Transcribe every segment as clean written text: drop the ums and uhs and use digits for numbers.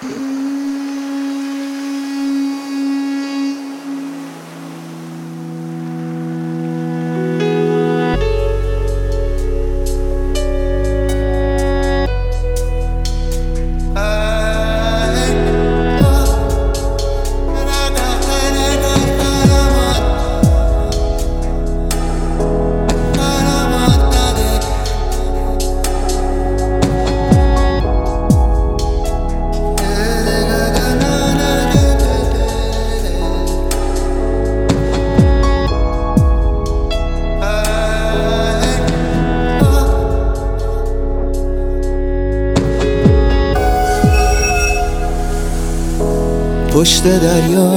پشت دریا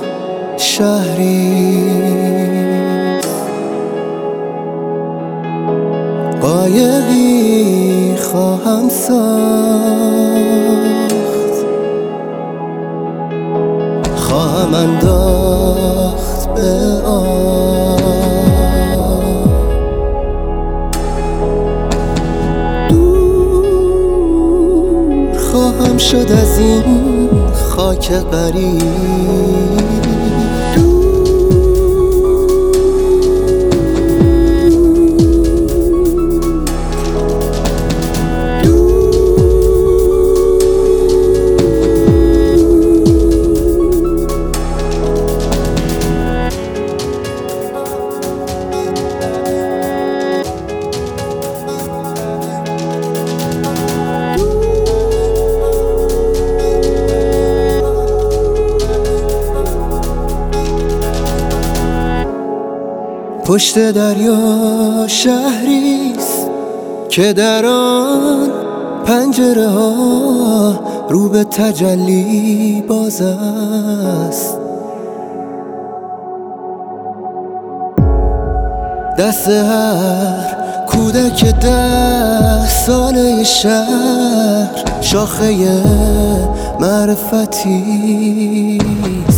شهری قایقی خواهم ساخت، خواهم انداخت به آب، دور خواهم شد از این خاک غریب. پشت دریا شهریست که در آن پنجره ها رو به تجلی باز است. دست هر کودک 10 ساله شهر شاخه معرفتی